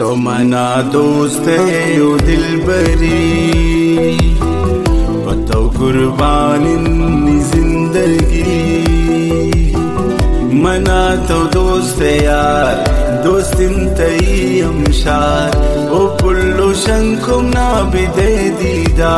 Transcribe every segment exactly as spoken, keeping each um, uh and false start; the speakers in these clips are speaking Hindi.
तो मना दोस्त है ओ दिलबरी पतो कुर्बानिन जिंदगी मना तो दोस्त यार दोस्तिन तई अमशार ओ पुल्लो शंकुम ना बिदे दीदा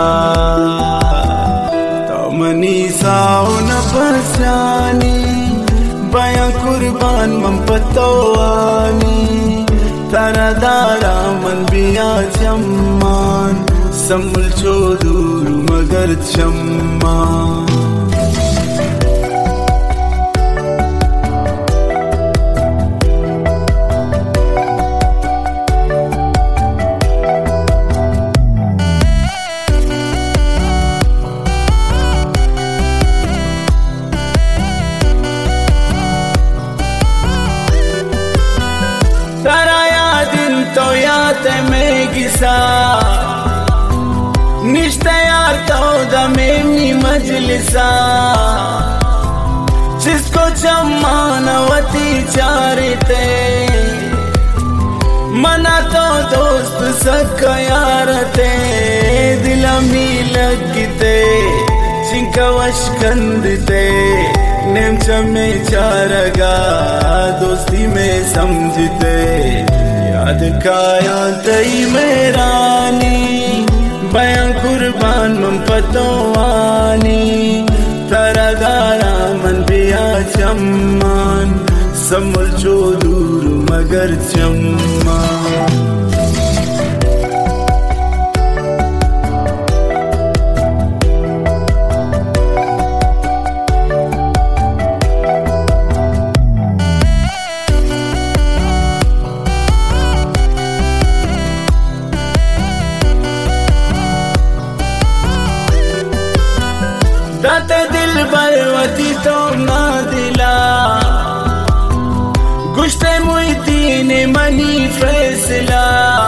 तो मनी साओ न पहचानी बया कुर्बान मम पतोवानी तारा दारा मन बिया चम्मान सम्मल चोदूर मगर चम्मा तारा यादिन तो याद में गिसा निश्तयार तो दमेनी मजलिसा जिसको चम्मानवती चारते मना तो दोस्त सका यारते दिला मी लगते चिंकवश कंदते नेम चमे चारगा दोस्ती में समझते याद काया तई मेरानी बया कुर्बान मम पतोवानी तारा दारा मन बिया चम्मान सम्मल चोदूर मगर चम्मा दाते दिल बरवती तो ना दिला गुश्ते मुईती ने मनी फैसला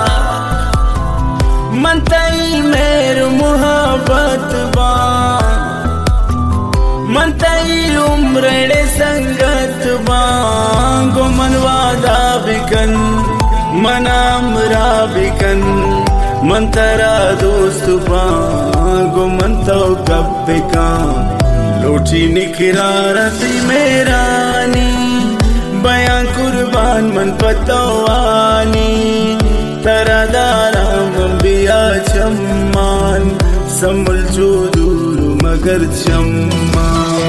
मनतई मेर मुहब्बत बा मनतई उम्रड़े संगत बा गो मनवादा बिकन मनामरा बिकन मंतरा दोस्त गो मंतो कब का लोटी निखरारती मेरानी बया कुर्बान मन पतवानी तरा दारा मन बिया चम्मान सम्मल चोदूर मगर चम्मा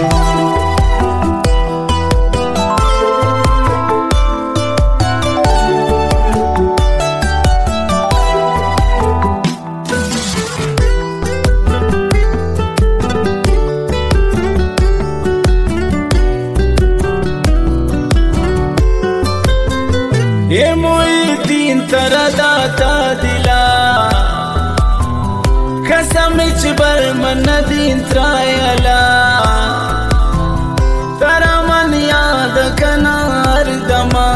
ये मोई तीन तरह दाता दिला कसम बर मन दीन त्रायला तारा मन याद कनार दमा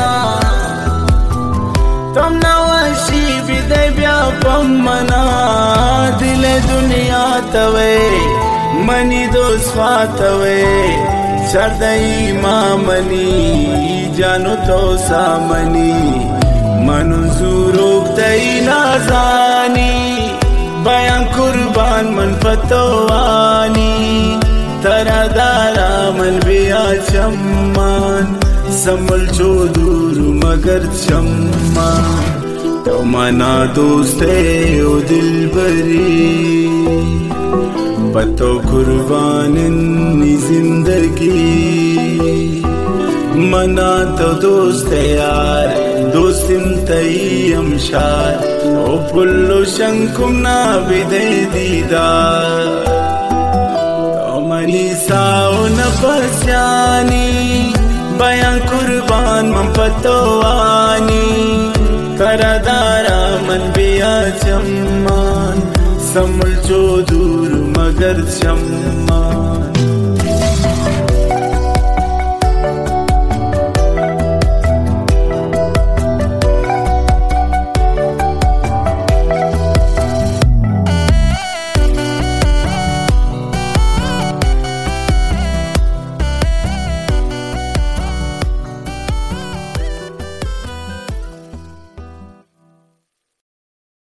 तुम नवशी विदे व्यापम मना दिल दुनिया तवे मनी दो स्वातवे चरदई मामनी जानो तो सामनी मंजूरों तई नाजानी बया कुर्बान मन पतवानी तरा दारा मन बिया चम्मान सम्मल चोदूर मगर चम्मा तो मना दोस्त ओ दिलबरी पतो कुर्बानिन जिंदगी मना तो दोस्त यार दोस्तिन तई अमशार ओ पुल्लो शंकुम ना बिदे दीदा तो मनी साओ न पहचानी बया कुर्बान मम पतोवानी तरा दारा मन बिया चम्मान सम्मल चोदूर मगर चम्मा।